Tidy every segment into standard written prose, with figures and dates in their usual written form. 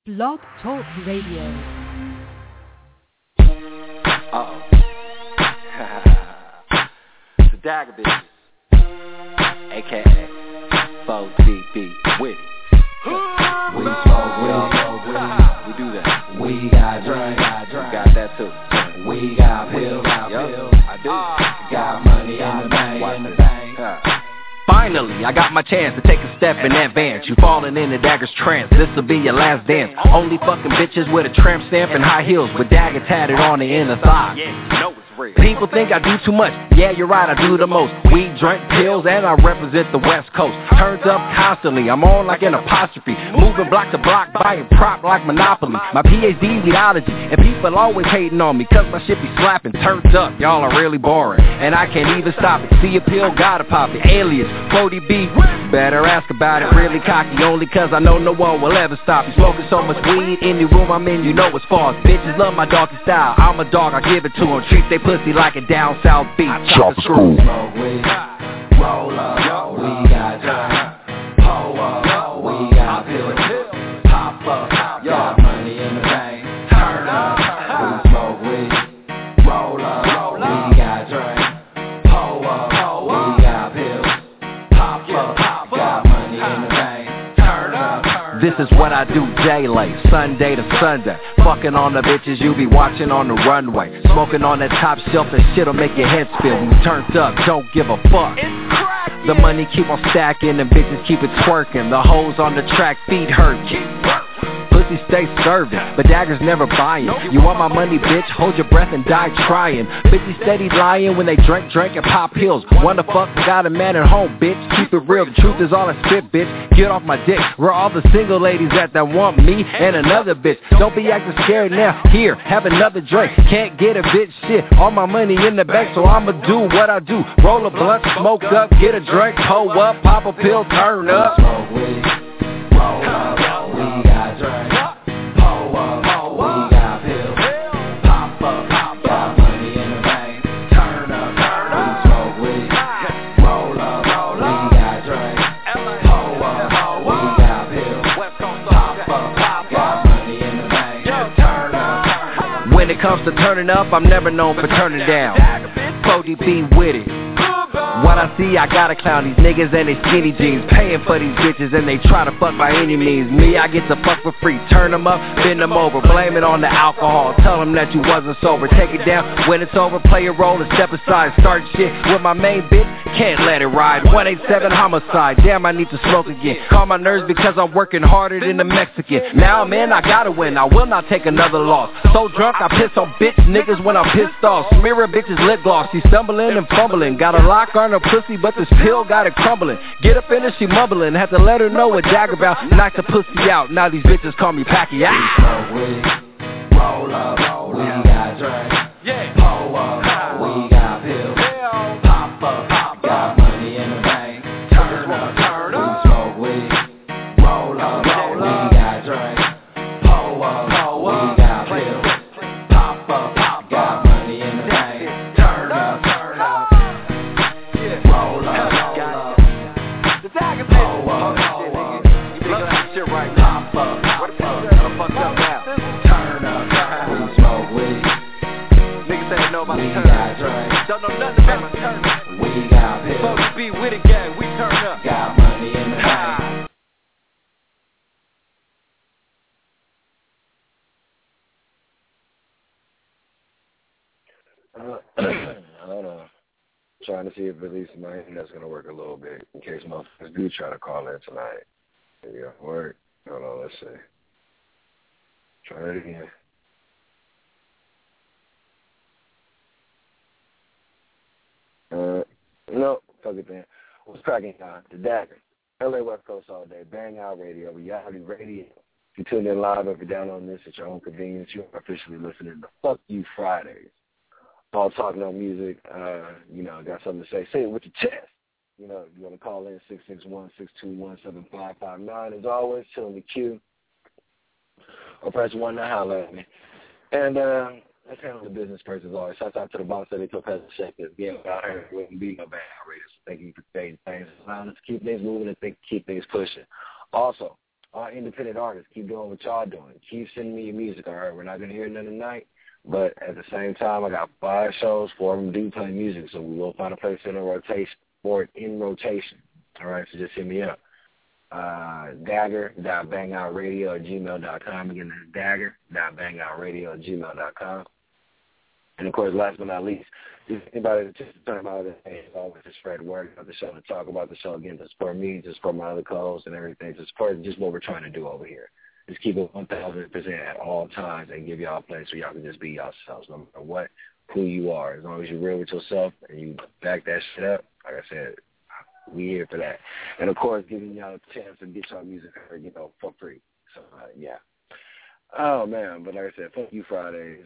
Blog Talk Radio. Uh-oh. It's the Dagger Bitches, a.k.a. 4DB Witty. We smoke weed, we do that. we got drink, You got that too. we got pills, I do. got money in the bank, Finally, I got my chance to take a step in advance. You falling in the Dagger's trance, this'll be your last dance. Only fucking bitches with a tramp stamp and high heels with Dagger tatted on the inner thigh. Yeah, you know it's real. People think I do too much, yeah, you're right, I do the most. Weed, drink, pills, and I represent the West Coast. Turns up constantly, I'm on like an apostrophe. Moving block to block, buying prop like Monopoly. My PhD weedology, and people always hating on me, cause my shit be slapping. Turns up, y'all are really boring, and I can't even stop it. See a pill, gotta pop it. Alias, 40B, better ask about it. Really cocky, only cause I know no one will ever stop me. Smoking so much weed, any room I'm in, you know it's false. Bitches love my doggy style, I'm a dog, I give it to them. Treat they pussy like a down south beat. Chop the screw. smoke weed, roll up, we got drink, pull up, we got pills, pop up, got money in the bank, turn up, we smoke weed, roll up, we got drink, pull up, we got pills, pop up, got money in the bank, turn up. This is what I do daily, Sunday to Sunday. Fucking on the bitches you be watching on the runway. Smoking on that top shelf, that shit'll make your head spin. We turned up, don't give a fuck. The money keep on stacking and bitches keep it twerking. The hoes on the track, feet hurt. Pussy stay serving, but Dagger's never buying. You want my money, bitch? Hold your breath and die trying. Bitches steady lying when they drink and pop pills. Wanna fuck, got a man at home, bitch. Keep it real, the truth is all I spit, bitch. Get off my dick. Where all the single ladies that want me and another bitch. Don't be acting scared now. Here, have another drink. Can't get a bitch shit. All my money in the bank, so I'ma do what I do. Roll a blunt, smoke up, get a drink, pull up, pop a pill, turn up. Smoke weed, roll up, we got drink, pull up, we got pills, pop up, got money in the bank, turn up, we smoke weed, roll up, we got drink, pull up, we got pills, pop up, got money in the bank, turn up. When it comes to turning up, I'm never known for turning down. 4DB with it. What I see, I gotta clown these niggas and they skinny jeans. Paying for these bitches and they try to fuck by any means. Me, I get to fuck for free. Turn them up, bend them over. Blame it on the alcohol. Tell them that you wasn't sober. Take it down when it's over. Play a role and step aside. Start shit with my main bitch. Can't let it ride. 187 homicide. Damn, I need to smoke again. Calm my nerves because I'm working harder than the Mexican. Now, man, I gotta win. I will not take another loss. So drunk, I piss on bitch niggas when I'm pissed off. Smear a bitch's lip gloss. She stumbling and fumbling. Got a lock on her pussy, but this pill got it crumbling. Get up in her, she mumbling. Had to let her know what Dagger about. Knock the pussy out. Now these bitches call me Pacquiao. Smoke weed, roll up, we got drink, pull up, we got pills, pop up, got money in the bank, turn up, we smoke weed, roll up, we got drink, pull up, we got pills, pop up, got money in the bank, turn up, roll up, The Dagger pull Bitches. up, You love that shit right now. pop up, What the fuck up now? turn up, we smoke weed, Niggas ain't know about the we turn got up. drink, Don't know nothing about my turn up. we got pills. 4DB with it, gang. We turn up. Got money in the bank. Hold on. Trying to see if at least my internet's going to work a little bit in case motherfuckers do try to call in tonight. Maybe it'll work. Hold on, let's see. Try it again. No, fuck it then. What's cracking, y'all? The Dagger. LA West Coast all day. Bang Out Radio. Reality Radio. If you tune in live, if you're down on this at your own convenience, you are officially listening to Fuck You Fridays. All talking on music. Got something to say. Say it with your chest. You want to call in 661-621-7559. As always, chill in the queue. Or press 1 to holler at me. And that's handling the business person as always. Shout out to the boss that they took Pastor Shaker. Again, without her, it wouldn't be no bad outrageous. Thank you for creating things. Allowing us to keep things moving and keep things pushing. Also, independent artists, keep doing what y'all doing. Keep sending me your music, all right? We're not going to hear none tonight, but at the same time, I got 5 shows, 4 of them do play music, so we will find a place in rotation, all right? So just hit me up. Dagger.bangoutradio@gmail.com. Again, that's dagger.bangoutradio@gmail.com. And, of course, last but not least, if anybody that's just talking about it, hey, it's always to spread word about the show, to talk about the show, again, to support me, to support my other co-hosts and everything, to support just what we're trying to do over here. Just keep it 1,000% at all times and give y'all a place where y'all can just be yourselves, no matter what, who you are. As long as you're real with yourself and you back that shit up, like I said, we here for that. And, of course, giving y'all a chance to get y'all music heard, for free. So, yeah. Oh, man, but like I said, fuck you Fridays.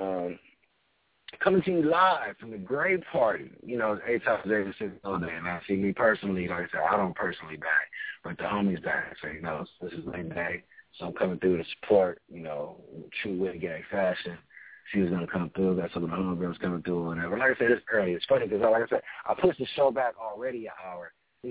Coming to you live from the Gray Party. It's 8 times every single day. And I see me personally, like I said, I don't personally back, but the homies back. So, this is my day. So I'm coming through to support, true Wit Gang fashion. She was going to come through. Got some of the homegirls coming through or whatever. Like I said, it's early. It's funny because, like I said, I pushed the show back already an hour.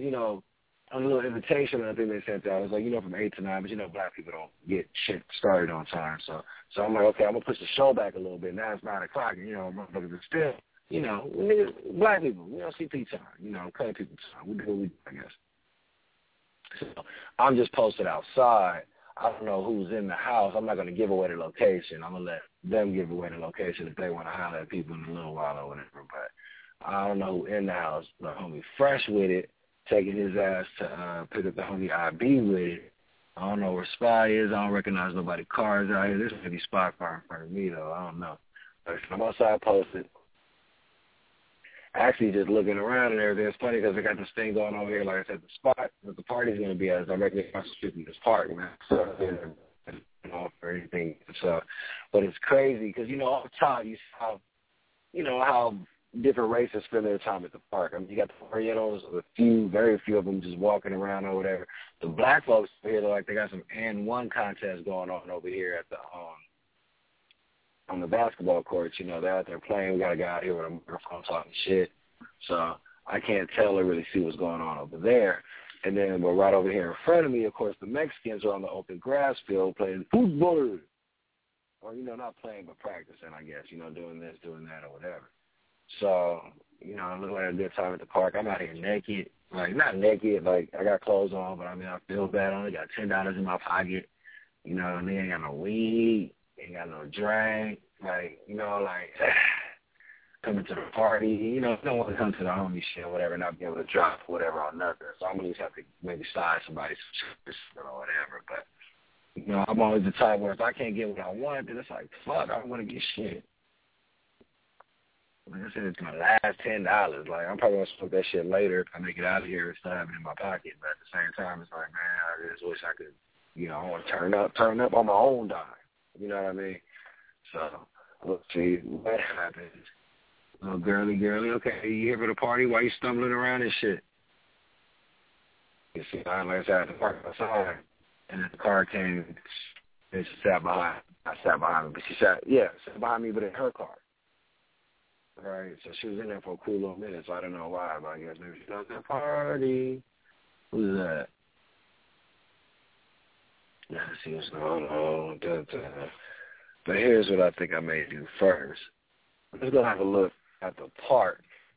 A little invitation I think they sent out. It was like, from 8 to 9, but black people don't get shit started on time. So I'm like, okay, I'm going to push the show back a little bit. Now it's 9 o'clock, and, motherfuckers are still, black people, CP time, cutting people time. We do what we do, I guess. So I'm just posted outside. I don't know who's in the house. I'm not going to give away the location. I'm going to let them give away the location if they want to holler at people in a little while or whatever. But I don't know who in the house. The homie Fresh with it, taking his ass to pick up the homie IB with it. I don't know where Spy is. I don't recognize nobody's cars out here. This may be Spy car in front of me, though. I don't know. But I'm outside posted. Actually, just looking around and everything. It's funny because I got this thing going over here. Like I said, the spot that the party's going to be at is directly across the street from this park, man. So, for anything. So, but it's crazy because, off the top, you saw, how different races spend their time at the park. I mean, you got the Orientals, very few of them just walking around or whatever. The black folks here, like they got some N1 contest going on over here at the on the basketball courts. They're out there playing. We got a guy out here with a microphone talking shit. So I can't tell or really see what's going on over there. And then we're right over here in front of me, of course, the Mexicans are on the open grass field playing football. Or, not playing but practicing, I guess, doing this, doing that, or whatever. So, I look like a good time at the park. I'm out here naked. Like, not naked, like, I got clothes on, but, I feel bad. I only got $10 in my pocket. And they ain't got no weed, ain't got no drink. Like, coming to the party, don't want to come to the homie shit or whatever, not be able to drop whatever on nothing. So I'm going to just have to maybe slide somebody some or whatever. But, I'm always the type where if I can't get what I want, then it's like, fuck, I don't want to get shit. Like I said, it's my last $10. Like, I'm probably going to smoke that shit later if I make it out of here and still have it in my pocket. But at the same time, it's like, man, I just wish I could, I want to turn up on my own dime. You know what I mean? So, let's see what happens. Little girly, okay, you here for the party? Why you stumbling around and shit? You see, like I said, I had to park outside, and then the car came, and she sat behind. I sat behind me, but she sat behind me, but in her car. Right, so she was in there for a cool little minute, so I don't know why, but I guess maybe she's at the party. Who's that? Let's see what's going on. But here's what I think I may do first. Let's go have a look at the park.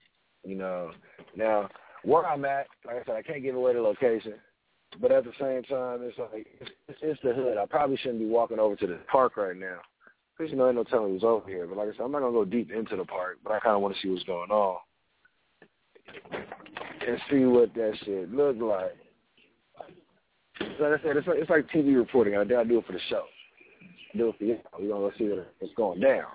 Now, where I'm at, like I said, I can't give away the location, but at the same time, it's like, it's the hood. I probably shouldn't be walking over to the park right now. Because, ain't no telling who's over here. But like I said, I'm not going to go deep into the park, but I kind of want to see what's going on and see what that shit looks like. Like I said, it's like TV reporting. I do it for the show. I do it for you. We're going to go see what's going down.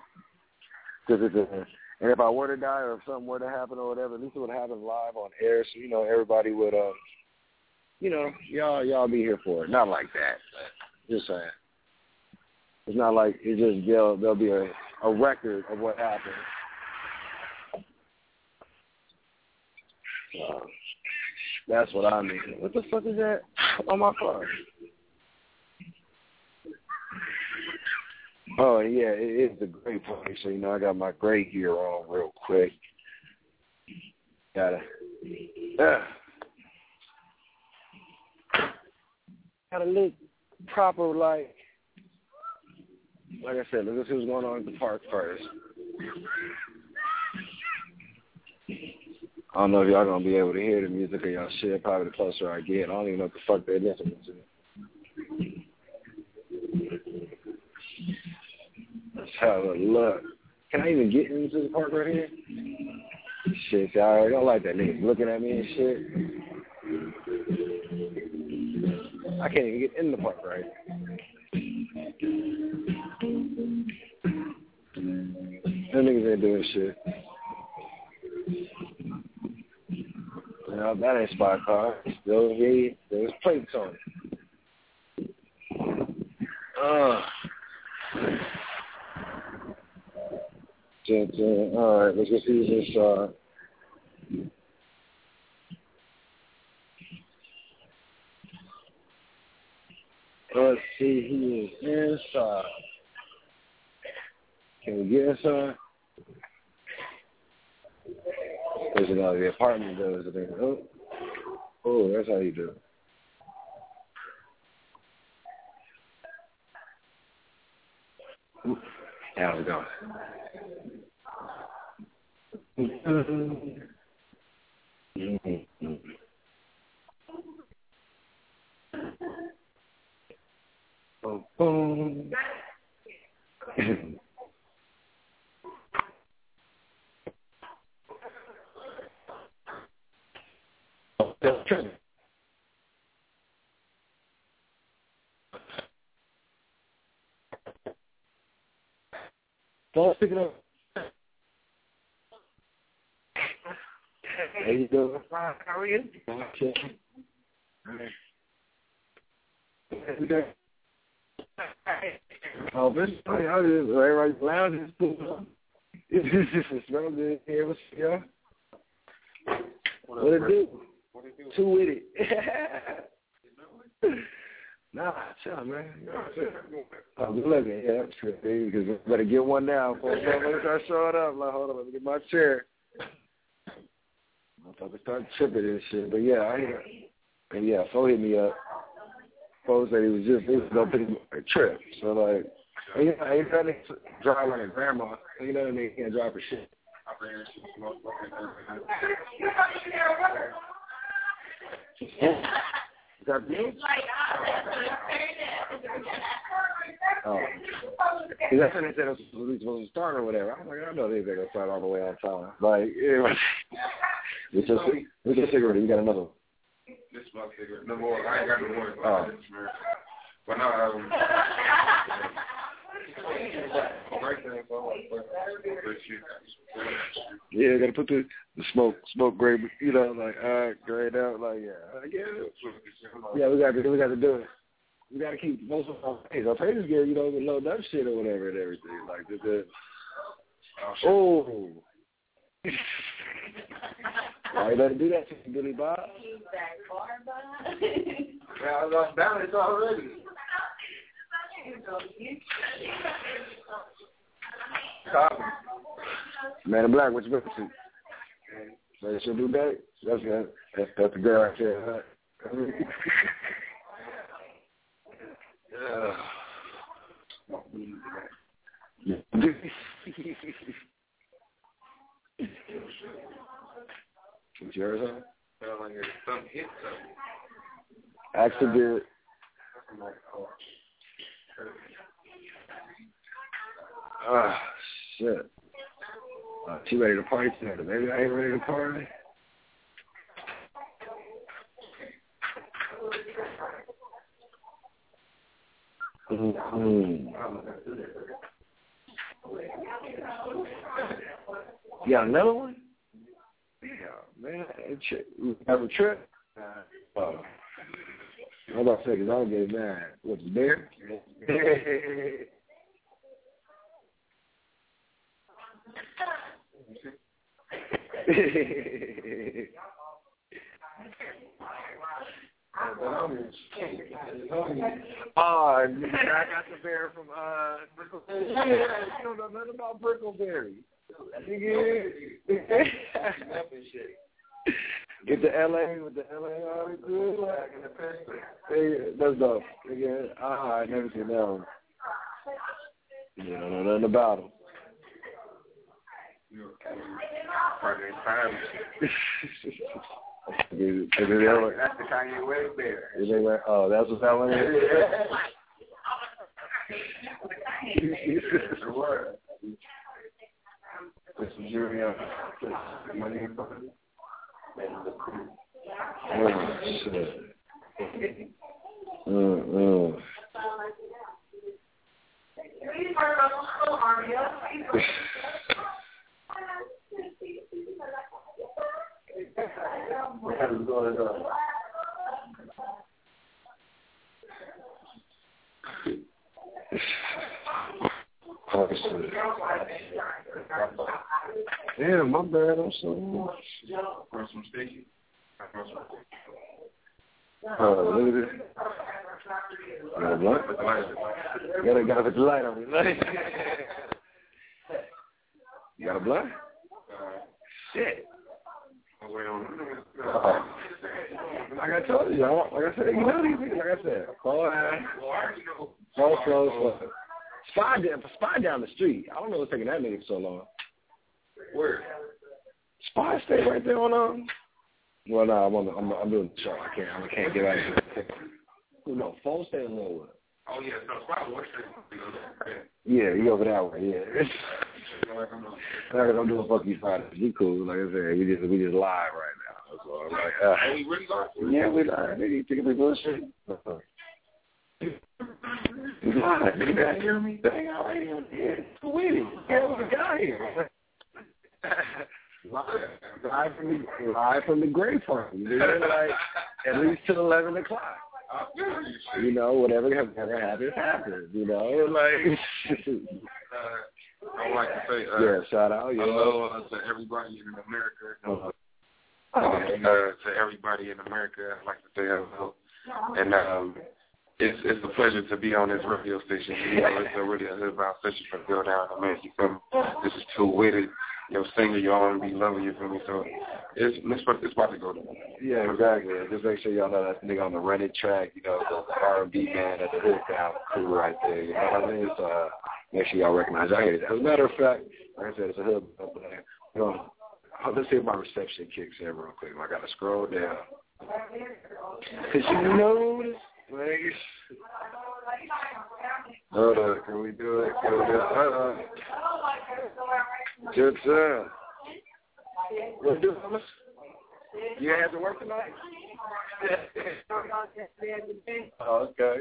And if I were to die or if something were to happen or whatever, at least it would happen live on air. So, everybody would, y'all be here for it. Not like that, but just saying. It's not like it just there'll be a record of what happened. That's what I mean. What the fuck is that on my car? Oh, yeah, it is the Gray Party. So, I got my gray gear on real quick. Gotta look proper, like I said, let's see what's going on at the park first. I don't know if y'all going to be able to hear the music or y'all shit. Probably the closer I get. I don't even know what the fuck they're listening to. Let's have a look. Can I even get into the park right here? Shit, I already don't like that niggas looking at me and shit. I can't even get in the park right. Them niggas ain't doing shit. No, that ain't spot car. Still here. There's plates on it. All right, let's just use this. Let's see, he is inside. Can we get inside? There's another apartment does it. Oh, that's how you do it. How's it going? Boom, boom. Don't pick it up. How you doing? How are you? Okay. Oh, this I just right lounging. It's smell good here. What's y'all? What it do? Two with it. Nah, chill, man. I'm looking. Yeah, that's true. Because we better get one now before somebody start showing up. Like, hold on, let me get my chair. Motherfucker start tripping and shit. But yeah, I hear. And yeah, Fo hit me up. Fo said he was gonna put him a trip. So like, you know, he doesn't drive like a grandma. You know, they can't drive for shit. Is that you? Oh. That's when they said it was supposed to start or whatever. I'm like, I know they're going to start all the way on time. Like, yeah. What's your cigarette? You got another one? This is my cigarette. No more. I ain't got no more. Oh. But no, yeah, gotta put the smoke grade, you know, like grade out, like yeah, I get it. Yeah, we got to do it. We got to keep most of our pages. Our pages get, you know, with low dumb shit or whatever and everything, like the. Oh. Why you let him do that to you, Billy Bob? He's that far, Bob. Yeah, I lost balance already. Man in Black, what you been to? They should do that. That's the girl right there. Huh? What's yours on? Felt like something hit something. Accident. Shit. She ready to party tonight. Maybe I ain't ready to party. You got another one? Yeah, man. We have a trip. I'm about to say, because I'll get mad. What's the bear? I got the bear from Brickleberry. Yeah, you don't know nothing about Brickleberry. Get the LA with the LA all good. Like, that's dope. Again, I never seen that one. You don't know nothing about them. That's the Kanye West bear. Oh, that's what that one is? This is Julian. My name is oh, shit. What is going on? Oh, shit. Damn, my bad. I'm so. For some sticky. Look at this. Got a blunt? Gotta put the light on me. You got a blunt? Shit. Like I told you, like I said, you know these things. Like I said, slow. Spy down the street. I don't know what's taking that nigga so long. Where? Spy stay right there on Well, no, I'm doing the show. I can't get out of here. No, phone stay in Linwood. Oh yeah, no, Spy West. Yeah, you over that way. Yeah. I'm doing fuck you Friday. You cool? Like I said, we just live right now. That's all. I'm like, we really live? Yeah, we live. Nigga, taking the bullshit. We live. Nigga, you hear me? Dang, all right here. Yeah, it's with it. Yeah, we got here. Live from the grave farm. You know, like at least till 11 o'clock. You know, whatever happens. You know, like. I would like to say, shout out. Hello to everybody in America. To everybody in America, I'd like to say hello. And it's a pleasure to be on this radio station. You know, it's really a hood-bound station for Bill Down in America. You feel me? This is too witty. Your singer, you R&B lover, you feel me? So it's about to go down. Yeah, exactly. Just make sure y'all know that nigga on the running track, you know, the R&B man at the hood down crew right there. You know what I mean? So make sure y'all recognize. I hear that. As a matter of fact, like I said, it's a hood. You know, let's see if my reception kicks in real quick. I got to scroll down. Cause you know this, like. Hold on, can we do it? Good job. What do, Thomas? You have to work tonight? Oh, okay.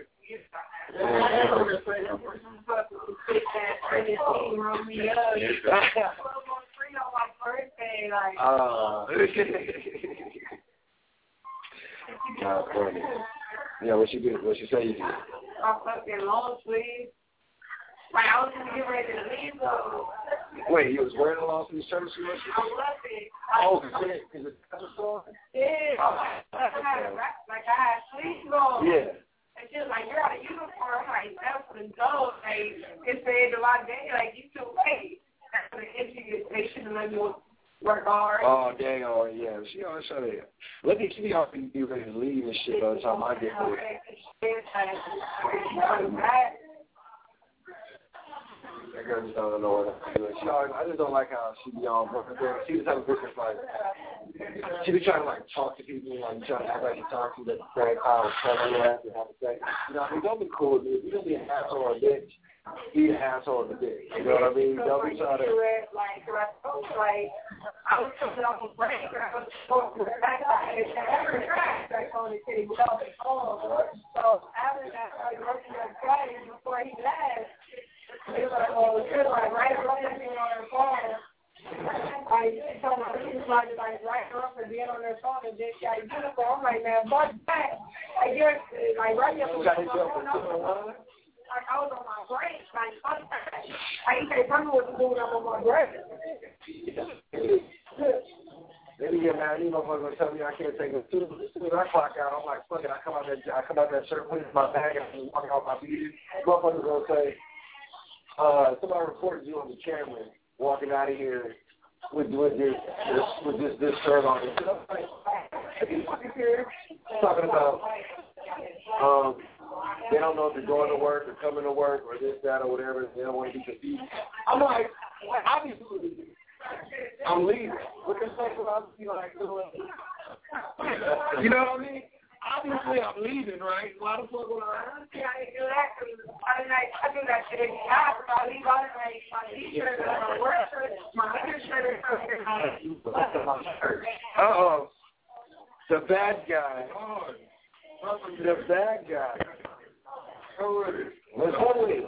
Funny. Yeah, what she did? What she say you did? I'm fucking long sleeve. Like, I was gonna get ready to leave, though. Wait, you was wearing a long sleeve shirt? I love it. Oh, shit, because it's a store? Yeah. I had sleeves on. Yeah. And she was like, you're out of uniform. Like, that's for the dope. Like, it said to my day, like, you too late. That's the issue. They should have let me work hard. Oh, dang, oh, yeah. She always shut it. Look at she always be ready to leave and shit by the time I get there. That girl just don't know what to do. I just don't like how she be on. She just have a business like, she be trying to like talk to people, like trying to act like she talks to them at the same time, telling you what to have to say. You know, I mean, don't be cool, dude. You don't be an asshole or a bitch. Be an asshole or a bitch. You know what I mean? Don't be trying to. Like, I was coming off a break. I was going to the back on the city without the phone. So after that, I was working on Friday before he left. It was like, well, it was like right around being on their phone. I told my supervisor, like, right off and being on their phone and just got a uniform. I'm like, man, fuck that. I guess, like, right up on my phone. Like, I was on my break. Like, fuck that. I ain't say, tell me what to do when I'm on my break. Maybe get mad. These motherfuckers gonna tell me I can't take them. As soon as I clock out, I'm like, fuck it. I come out that shirt, put it in my bag, and I'm walking off my beat. Motherfuckers gonna say, somebody reported you on the camera walking out of here with this shirt on. Talking about they don't know if they're going to work or coming to work or this, that, or whatever. They don't want to be confused. I'm like, obviously, I'm leaving. What the fuck would I be like doing? You know what I mean? Obviously, I'm leaving, right? Why the fuck would I? Yeah, I do that. I do that shit. I leave out of my t-shirt, my work shirt, my undershirt, Uh-oh. The bad guy. The bad guy. Let's go with it.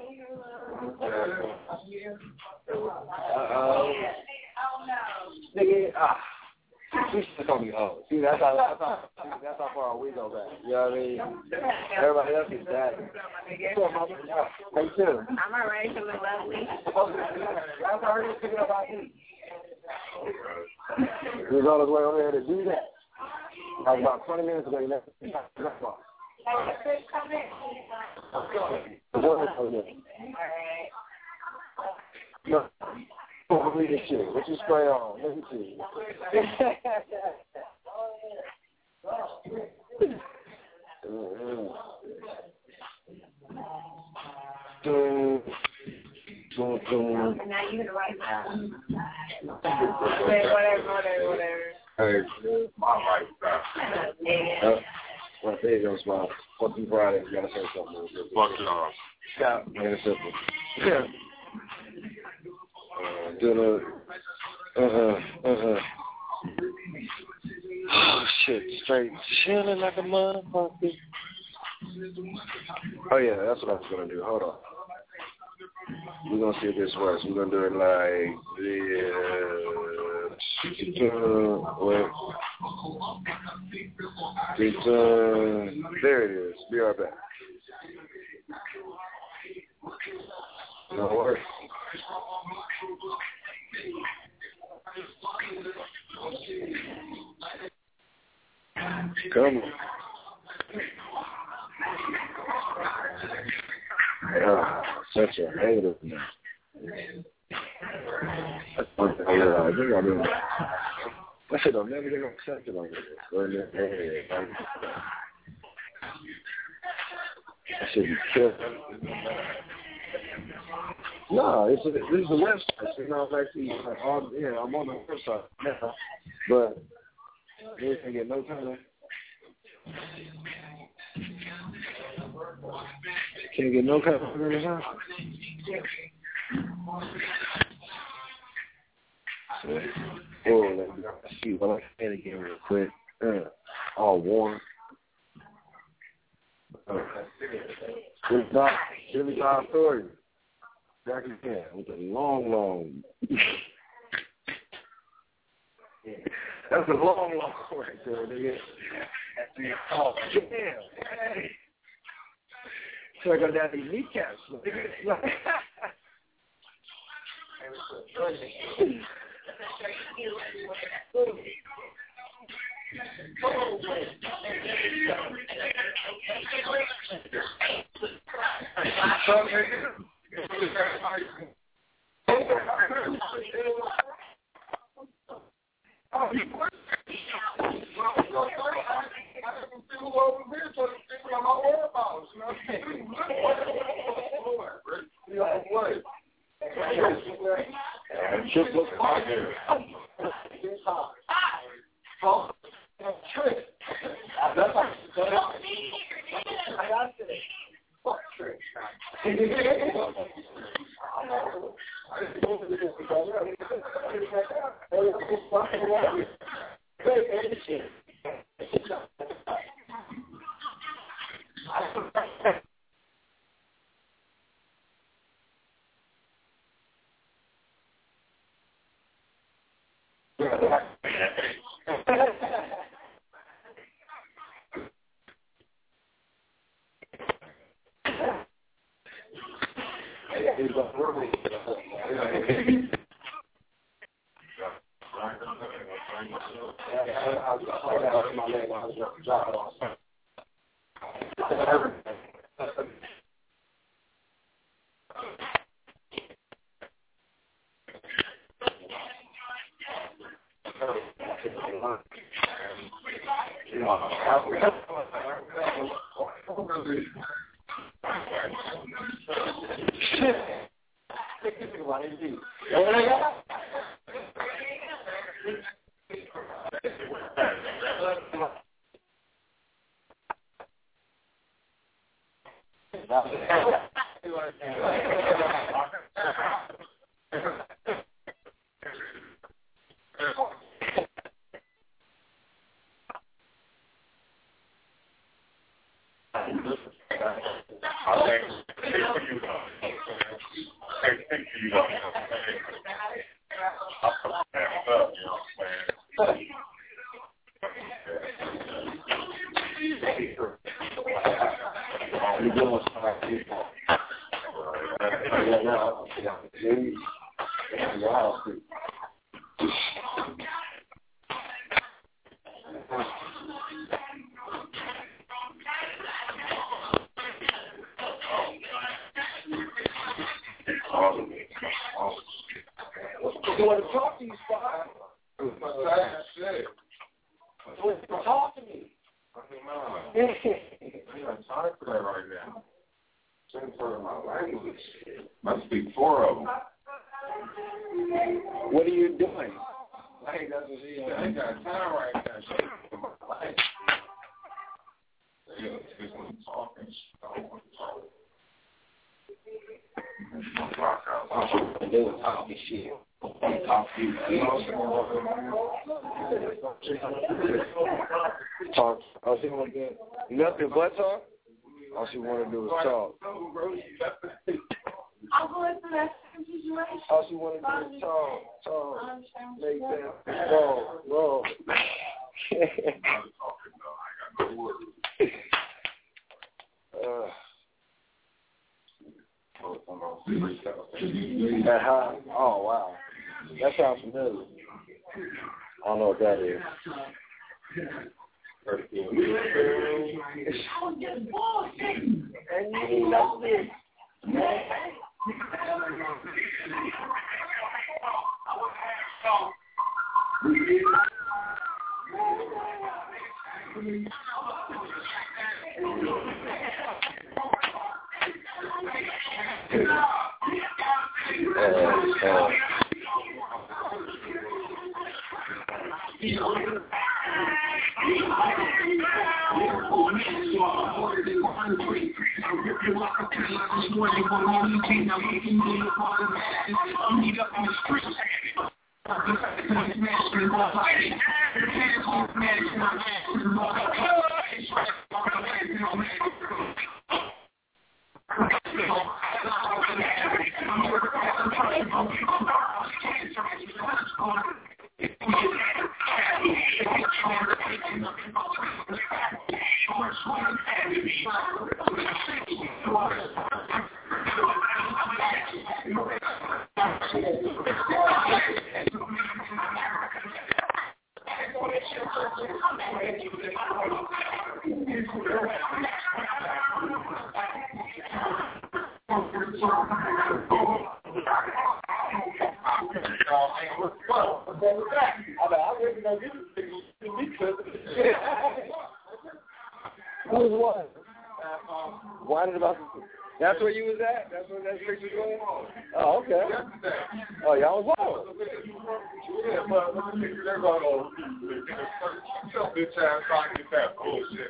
Nigga, we should call me oh. See, that's how far we go back. You know what I mean? Everybody else is that. What's up, mama? Hey, too. I'm alright, feeling lovely. That's already picking up our heat. He was on his way over there to do that. Like about 20 minutes ago, he left the restaurant. No. Don't believe this shit. What you spray on? Let me see. Now you can write down. Whatever. Hey, my wife. Well, there you go, smile. Fuck you, Friday. You gotta say something. Fuck y'all. Stop. Man, it's simple. Yeah. Oh, shit. Straight chilling like a motherfucker. Oh, yeah, that's what I was going to do. Hold on. We're going to see if this works. We're going to do it like there it is. Be right back. No worries. Come on. Such a hater now. I think I mean, I said I'll never get accepted on this. I should be killed. No, this is a website. You know, I'm actually I'm on the website now, but they can't get no kind of. Can't get no kind of organization. Oh, let me see. Well, I can again real quick. All warm. Really bad story. Back again with a long. That's a long right there, nigga. Oh, damn. Hey. So I got down these kneecaps. You want to talk to you, Spot? Talk to me. I ain't got time for that right now. Same part of my language. I speak 4 of them. What are you doing? I ain't got time right now. Talking. They were talking shit. Talk to you. Talk. All she want to do nothing but talk. All she want to do is talk. All she want to do is talk. Make that roll. That high? Oh, wow. That sounds familiar. I don't know what that is. That's where you was at? That's where that picture was going? Oh, okay. Oh, y'all was on. Yeah, but they're going to tell bitch ass trying to get that bullshit.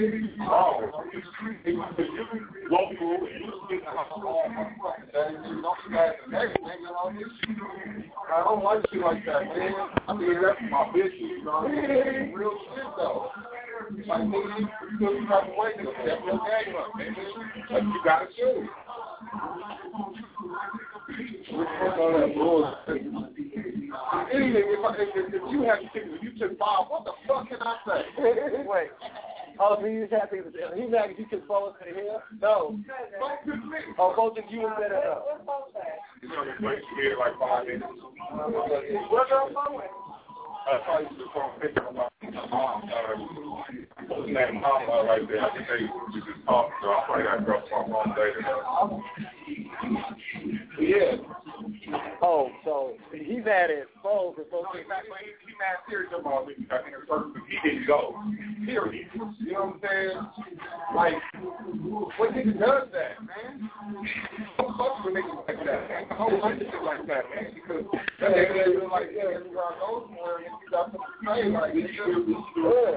I don't like shit like that, man. I mean, that's my bitch, you know what I mean? Real shit, though. Like, nigga, you know you have to wait to step your game up, man. Like, you gotta shoot. All that bullshit. Anyway, if you had to think, if you took Bob, what the fuck can I say? Wait. Oh, so you just have to, he's mad if you took Bob to the hill? No. Oh, both of you and said it up. You know, it's like 5 minutes. What's up, somewhere? I probably used to call pick up my mom. That mom right there. I can tell you we just talk, so I probably got to drop my mom later. Yeah. Oh, so he mad at Foles and Foles. He mad serious about me. I think he didn't go. Period. You know what I'm saying? Like, what nigga does that, man? Don't fuck with niggas like that, man. A whole bunch of shit like that, man. Because that nigga feel like, yeah, every time I go somewhere, and you got something to say, like, it's good.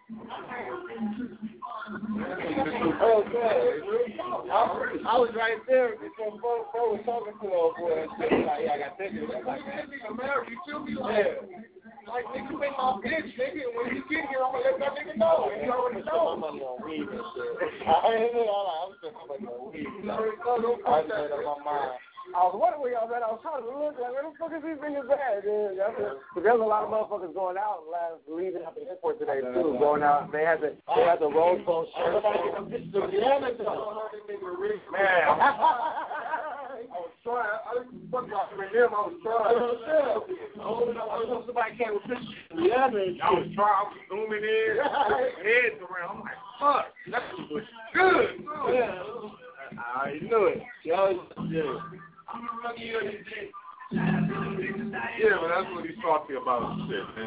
I was right there before Bo was talking to old boy and shit. Like, yeah, I got tickets. Like, man, nigga, man, you feel me? Like, nigga, you ain't my bitch, nigga. And when you get here, I'm gonna let that nigga know. And you already know. I'm money on weed and shit. I'm spending my money on weed. You already know. Don't put that in my mind. I was wondering where y'all at. I was trying to look like, where the fuck is these niggas at? But there's a lot of motherfuckers going out leaving out the airport today too. Going out, they had the Rose Bowl shirt. Man, I was trying. I didn't fuck out with him. I was trying. Somebody came with pictures. I was trying. I was zooming in, heads around. I'm like, fuck, that was good. I already knew it. Yeah, but that's what he's talking about, shit, man.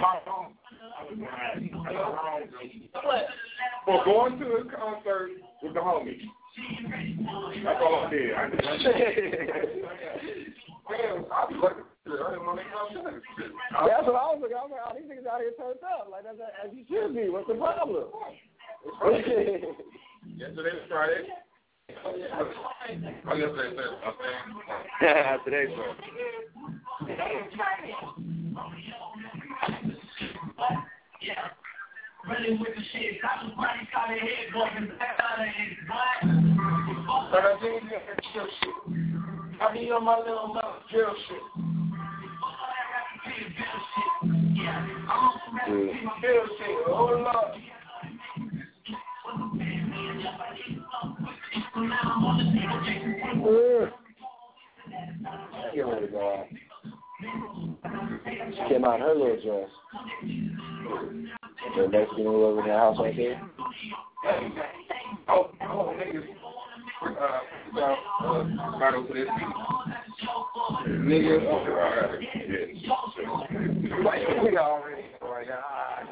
For going to a concert with the homies. That's all I did. I be looking at I didn't know they got shit. That's what I was looking at. I'm like, oh, these niggas out here turned up. Like, that's as you should be. What's the problem? Yesterday was Friday. Oh, yesterday, Yeah, today's Friday. Running with the shit, I was running out of head, walking back out of his but I think chill shit. I be on my little mouth, chill shit. Chill shit, hold up. Get ready to go out. She came out in her little dress. The next thing over in the house right there. Oh, niggas. Right over this. Nigga, alright. Yeah. We already right now.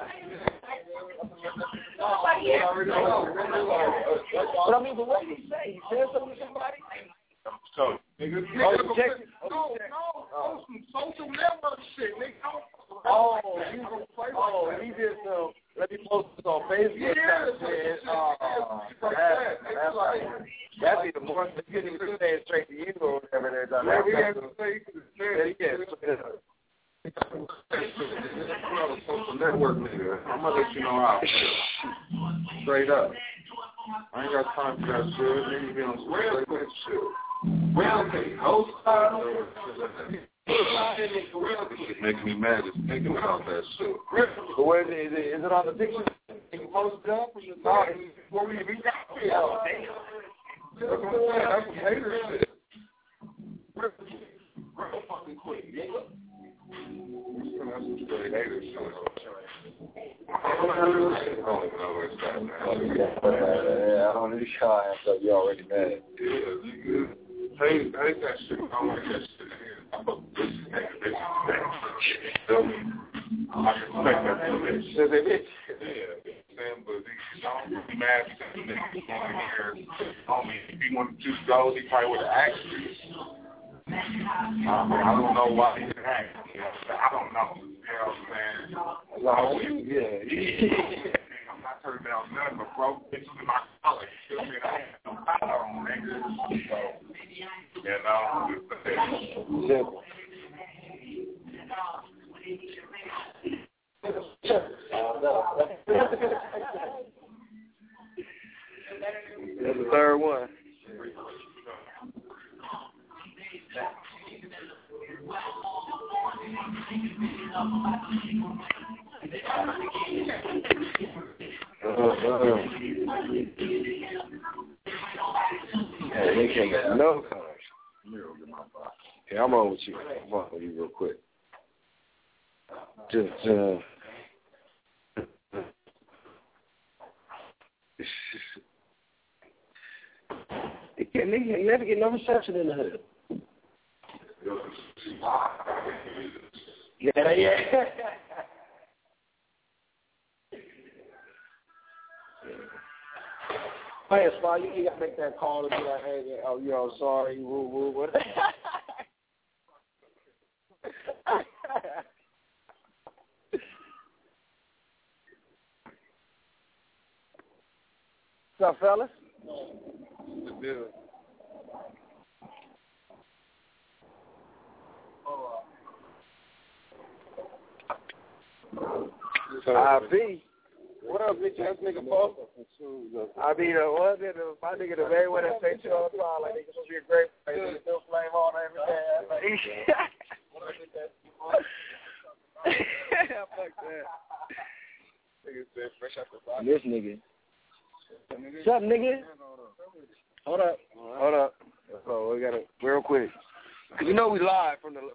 But I mean, but what did he say? He said something to somebody? So, nigga, some social network shit, nigga. He did some. Let me post this on Facebook. That'd be the more you can say it straight to you or whatever they're done. Social network, nigga. I'm gonna let you know how. Straight up. I ain't got time for that shit. Nigga be on some straight up shit. Well, okay. It's making me mad just thinking about that shit. But where is it? Is it on the picture? You posted up? No, before we even got here. That's what I'm saying. That's some hater shit. Real fucking quick, nigga. That's some straight hater shit. I don't need shy until you already mad. Yeah, nigga. Hate that shit. I don't like that shit. I respect that bitch. Yeah, but I'm mad because the niggas going here. If he wanted to go, he probably would have asked me. I don't know why he didn't ask me. I don't know. You know what I'm saying? Yeah. I'm not turning down nothing but broke bitches in my college. You know what I mean? I have no power on niggas. So, Simple. That's the third one. Hey, they can't get no cars. Okay, I'm on with you. I'm on with you real quick. Just, they never get no reception in the hood. Yeah. Hey, Spot, you gotta make that call to be like, hey, oh, you know, sorry, woo, what? What's up, fellas? Yeah. IB. What up, bitch ass nigga, boss? I mean, what did my nigga the very one that say to all the time, like, nigga, supposed to be a great place, still flame on everything. Like, fuck that. Nigga said fresh out the box. This nigga. What's up, nigga? Hold up. So we gotta real quick. Cause you know we live from the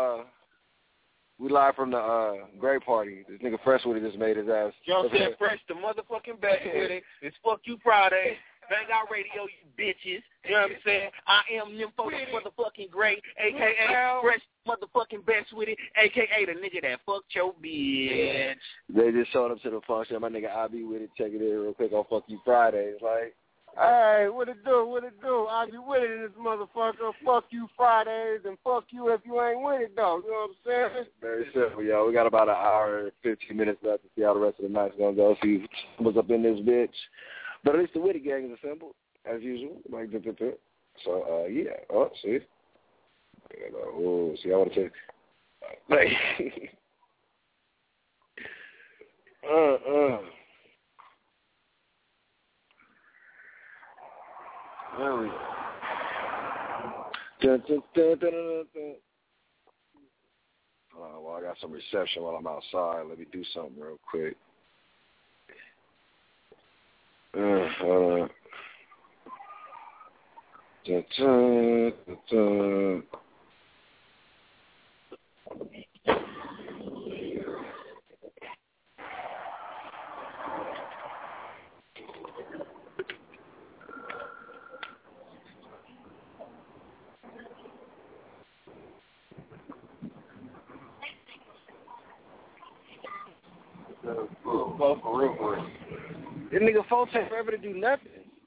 Gray Party. This nigga Fresh with it just made his ass. Y'all said Fresh the motherfucking best with it. It's Fuck You Friday. Bang Out Radio, you bitches. You know what I'm saying? I am them motherfucking great, a.k.a. Fresh motherfucking best with it, a.k.a. the nigga that fucked your bitch. They just showed up to the function. My nigga IB with it. Check it in real quick on Fuck You Friday. It's like, Hey, what it do? I be with it in this motherfucker. Fuck you Fridays and fuck you if you ain't with it, though. You know what I'm saying? very simple, yo. We got about an hour and 15 minutes left to see how the rest of the night's gonna go. See what's up in this bitch. But at least the Witty gang is assembled, as usual. Like, so, yeah. Oh, see? Oh, see, I want to take... Like... There we go. Well, I got some reception while I'm outside. Let me do something real quick. Hold on. This nigga phone take forever to do nothing.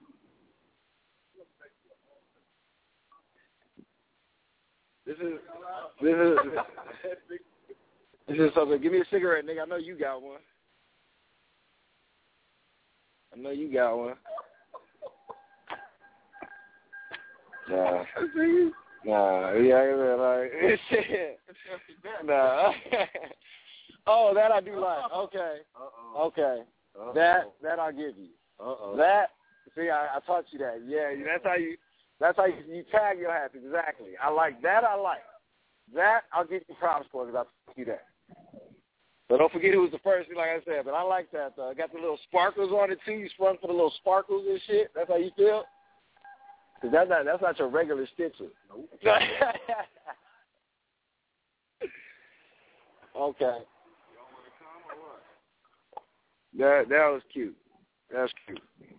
This is something. Give me a cigarette, nigga. I know you got one. Nah. Yeah, like shit. Nah. Oh, that I do like. Okay. Okay. That I'll give you. That, see, I taught you that. Yeah, that's how you tag your hats. Exactly. I like that. That I'll give you props for because I taught you that. So don't forget who was the first, like I said. But I like that. Got the little sparkles on it too. You sprung for the little sparkles and shit. That's how you feel. Cause that's not your regular stitcher. Nope. Okay. That was cute. That's cute.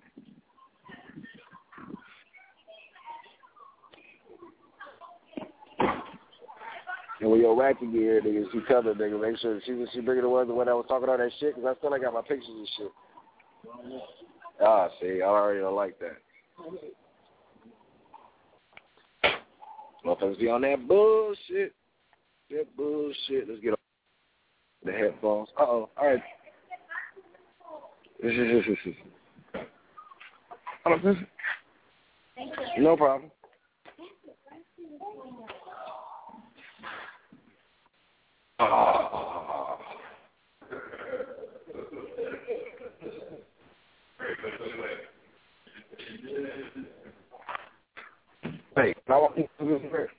And when your ratchet gear, nigga, she tell the nigga, make sure she bringing the one that was talking all that shit, because I still ain't got my pictures and shit. Ah, see, I already don't like that. Motherfuckers be on that bullshit. Let's get on the headphones. Uh-oh. All right. No problem. Oh. Hey, I want you to do this first.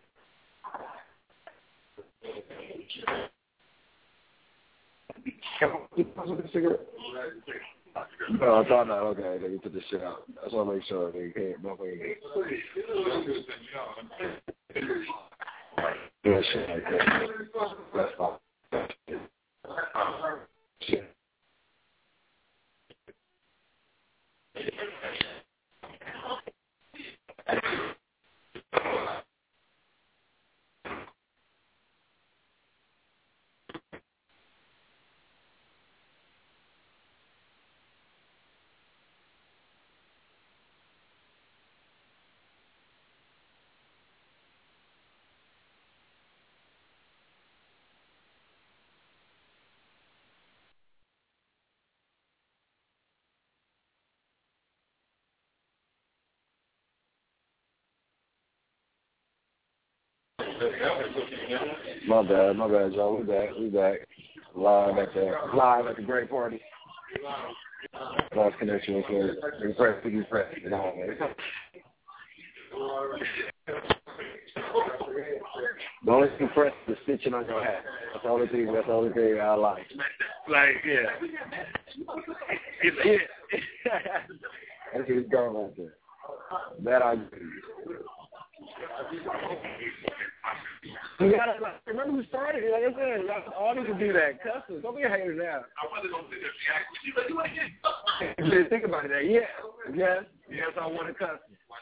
Can I keep passing the cigarette? No, I thought not. Okay, let me put this shit out. I just want to make sure they can't. Do shit like that. That's fine. Shit. My bad, y'all. We back. Live at the great party. Lost connection with you. Impressed. The only thing pressed is the stitching on your hat. That's the only thing I like. Like, yeah. It's it. That's what it's going right there. That I agree. You gotta remember who started it. Like I said, all need to do that. Customs. Don't be a hater now. I wasn't going to sit there. Think about it. Yeah. Yes, I want a custom.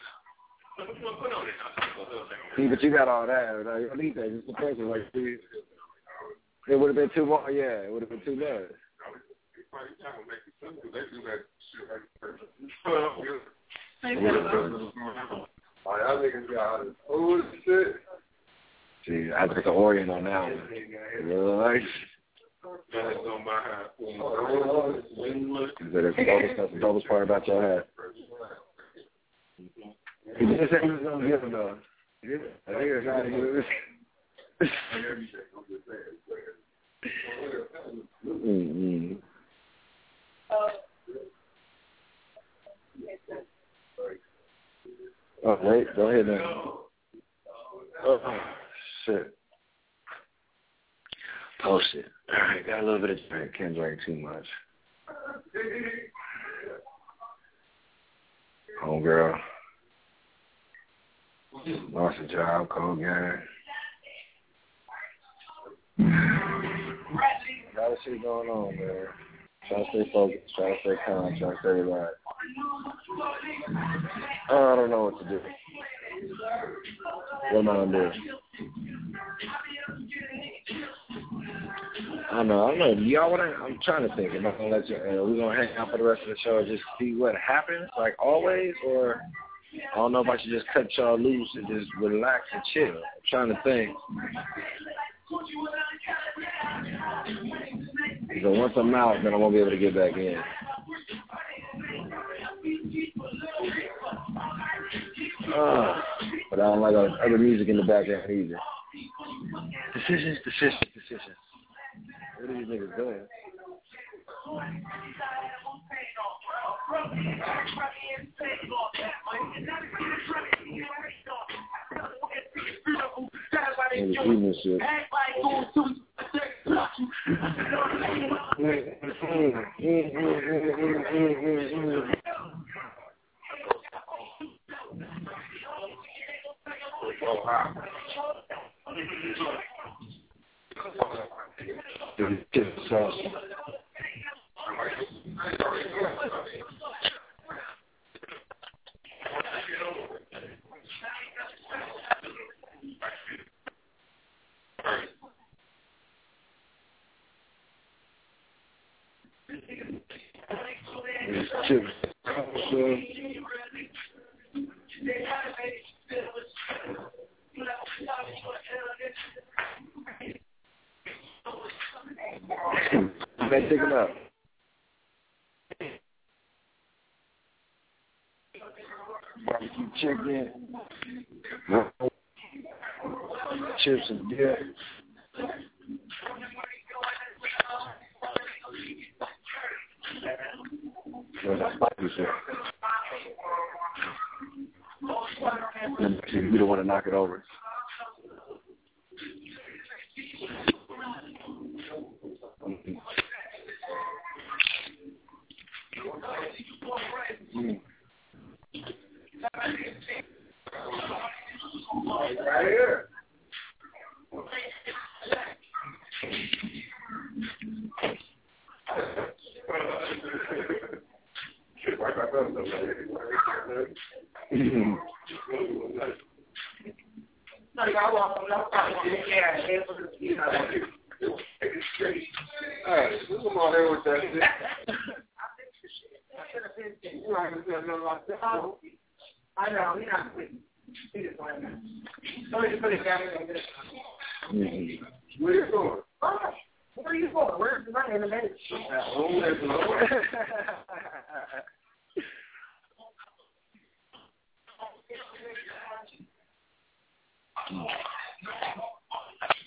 See, but you got all that. You don't need that. Just the person. Like, see, it would have been too much. Yeah, it would have been too much. Y'all niggas got all this shit. See, I took the Orient on that one. Real nice. That's the dopest part about your hat. He didn't say he was going to give him though. Yeah, I think it's not good. Oh, wait, go ahead now. Oh, shit. Post it. All right, got a little bit of drink. Can't drink too much. Homegirl. Lost a job, cold game. Got a shit going on, man. Trying to stay focused, trying to stay calm, trying to stay relaxed. I don't know what to do. What am I going to do? I don't know. Y'all want to? I'm trying to think. Am I going to let you, we're going to hang out for the rest of the show and just see what happens, like always? Or I don't know if I should just cut y'all loose and just relax and chill. I'm trying to think. So once I'm out, then I won't be able to get back in. But I don't like other music in the background either. Decisions. What are these niggas doing? Shit. Man, take him out. Barbecue chicken, chips and dip. You don't want to knock it over. Right here. I know, we're not quitting. Where you going? Where are you going? Where's the money in the minute?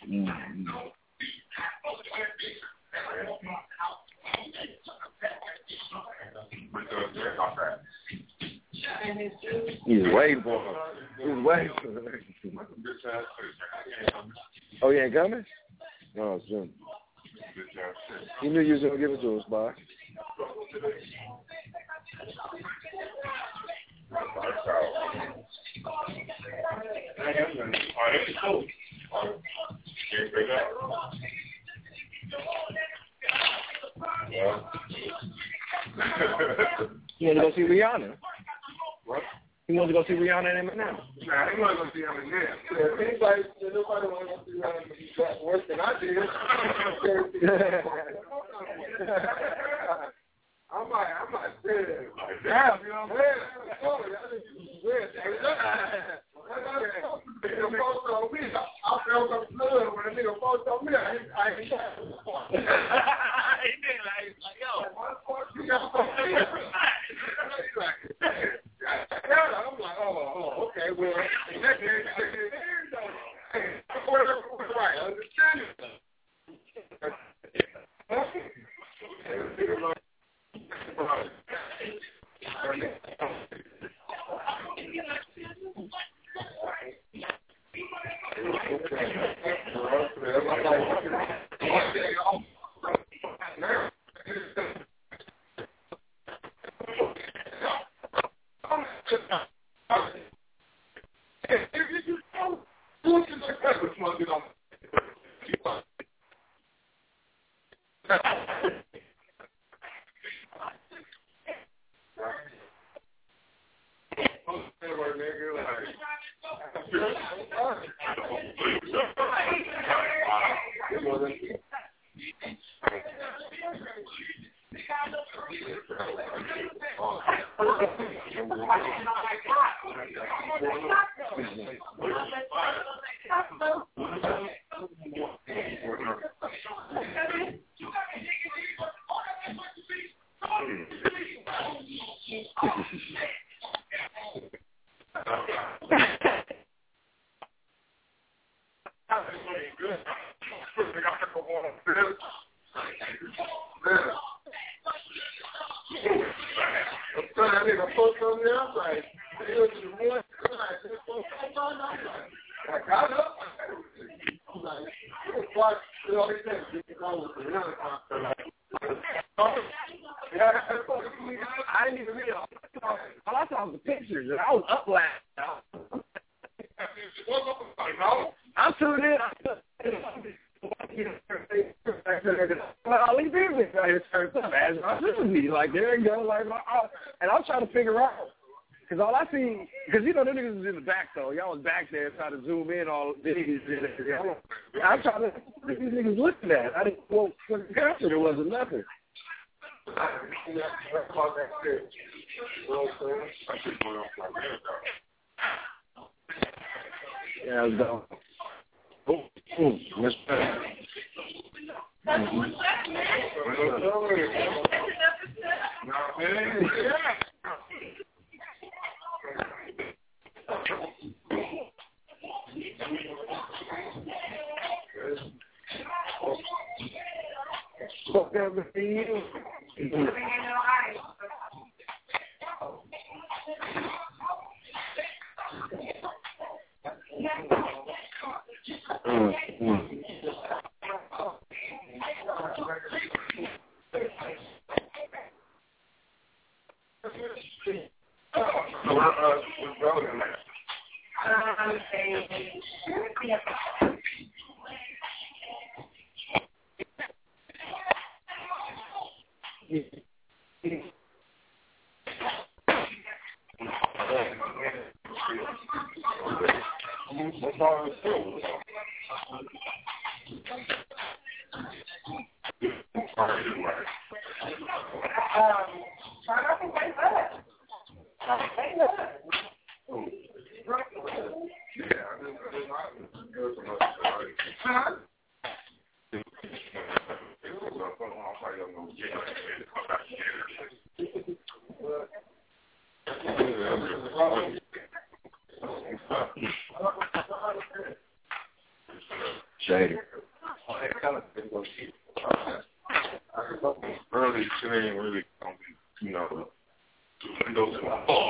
He's waiting for him. He's waiting for him. Oh, you ain't coming? No, it's Jim. He knew you was going to give it to us, boy. You want to go see Rihanna? What? He wants to go see Rihanna and Eminem. Nah, he want to go see Eminem. If anybody want to go see Rihanna worse than I did, I might say that. Damn, you know what I'm saying? I felt some blood when a nigga fought on me. I ain't got it. He did like, yo, you got to I'm like, oh, okay, well, right, understand it. I didn't even read all I saw was the pictures, and I was up last. I'm tuned in. All these people out here turned up as my me. Like, there you go. Like, and I'm trying to figure out, because all I see, because you know, the niggas was in the back, though. Y'all was back there trying to zoom in all these. I'm trying to see these niggas looking at. I didn't, well, for the concert, there wasn't nothing. Yeah, I was down. That's better. Shady. Early shit ain't really gonna be, you know, windows in my phone.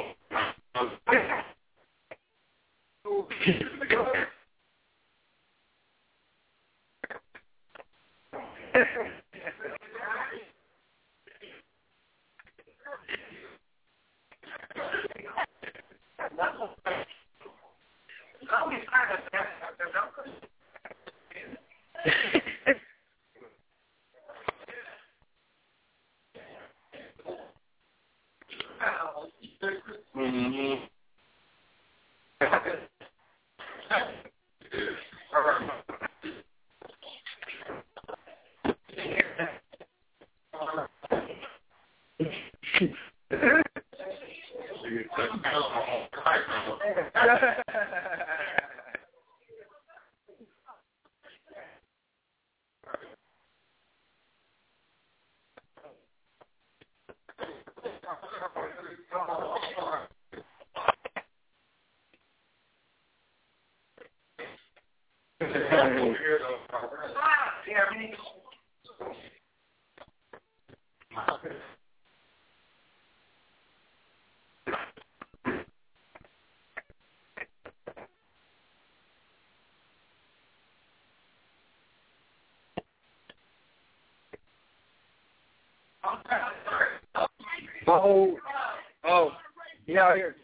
Oh, you out here.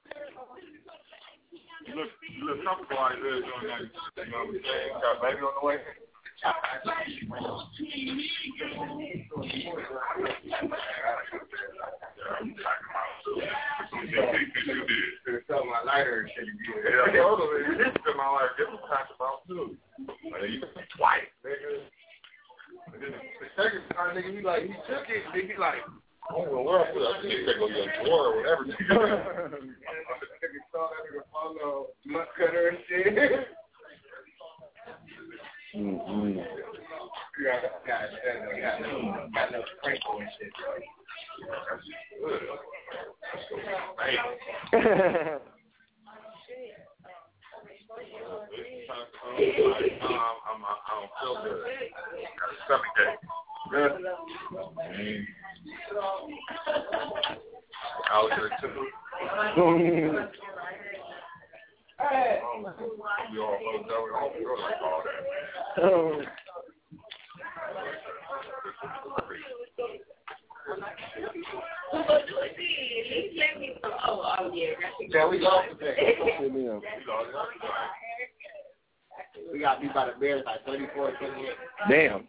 You look comfortable out here doing that, you know what I'm saying? Got a baby on the way? My lighter and shit. Yeah, hold on, man. This is my lighter. This was talked about too. Like, you twice, nigga. And then the second time, nigga, he took it, nigga, he like, I don't know where I put it. I think they go to your drawer or whatever. Nigga saw that nigga follow nut cutter and shit. Mm-hmm. Got no sprinkle and shit. I don't feel good. Got a stomach ache. Good. I'll get it too. We all fucked up. We all feel like all that. Yeah, we lost today. We got beat by the Bears by 34-28. Damn.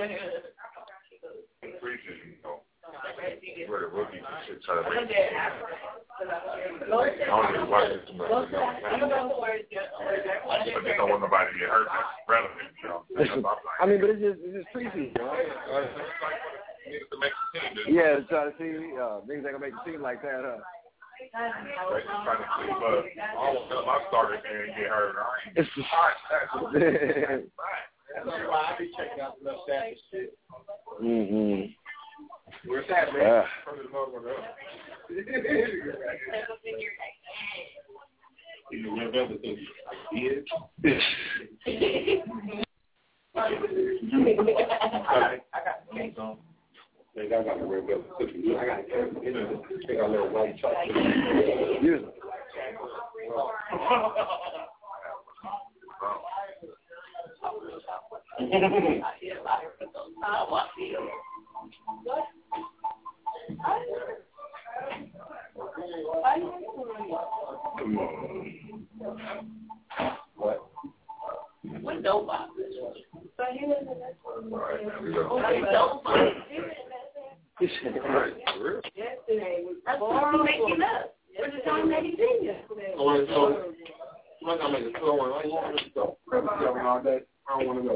Where the rookies and shit try to make I don't even watch it too much. I just don't want nobody to get hurt. That's relevant, you know. I mean, but it's just preseason, you know? Yeah, to try to see niggas ain't gonna make it seem like that, huh? Trying to see, but all of my starters can't get hurt. It's just that's why I be checking out the little stats and shit. Mm-hmm. Where's that, man? You remember the kids? I got the cake on. I got the red velvet cookie. I got a little white chocolate. Use it. Come on. What? What dope box? All right, now we go. Yesterday was making up. We're just on magazine yesterday. So, I'm not going to make a slow one. I don't want to go. All day. I don't want to go.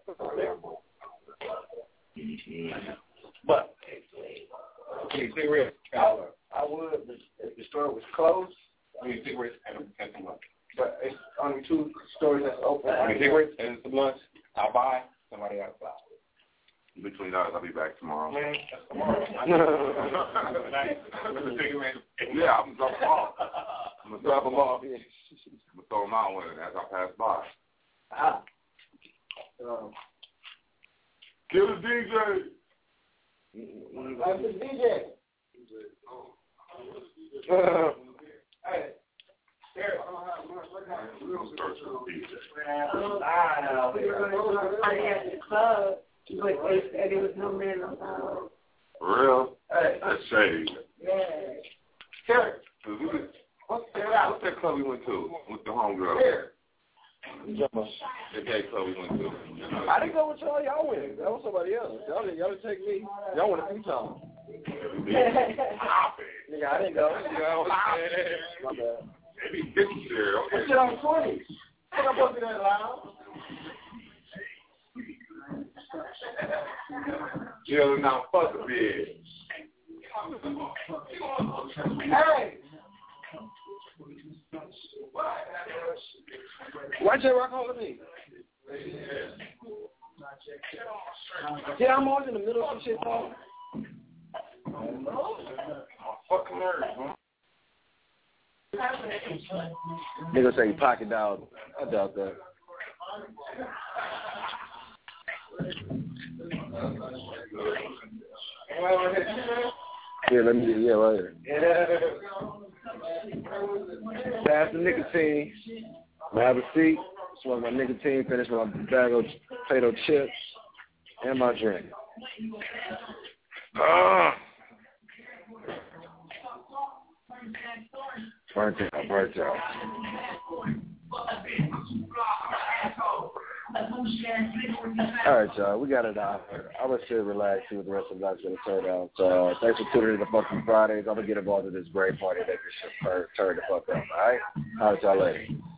But, cigarettes, I would if the store was closed. Cigarettes and lunch. But it's only two stores that's open. Cigarettes and some lunch. I'll buy. Somebody else buy. Between us, I'll be back tomorrow. Man, that's tomorrow. Yeah, I'm going to drop them off. I'm going to drop them off. I'm going to throw them out with it as I pass by. Kill the DJ. That's the DJ. Hey. We're gonna start to the DJ. We were going to party at the club, but they said it was no man allowed. For real? Hey. That's shade. Yeah. Sure. What's that club we went to with the homegirl? Here. The gay club we went to. I didn't go with y'all. Y'all went. That was somebody else. Y'all didn't take me. Y'all went a few times. Nigga, I didn't go. My bad. Maybe 50 there. Okay. Shit, I'm 20. I'm not supposed to be that loud. Jill, now fuck the bed. Hey! Why J-Rock calling me? Yeah, I'm always in the middle of some shit, Paul. Fucking nerves, huh? Nigga say you pocket dog. I doubt that. Yeah, let me get right here. Pass the nicotine. I'm gonna have a seat, smoke my nicotine, finish my bag of potato chips, and my drink. Burnt out. All right, y'all, we got it out. I would say relax, see what the rest of the night's going to turn out. So thanks for tuning in to Fucking Fridays. I'm going to get involved in this great party that this shit turn the fuck up, all right? All right, y'all later.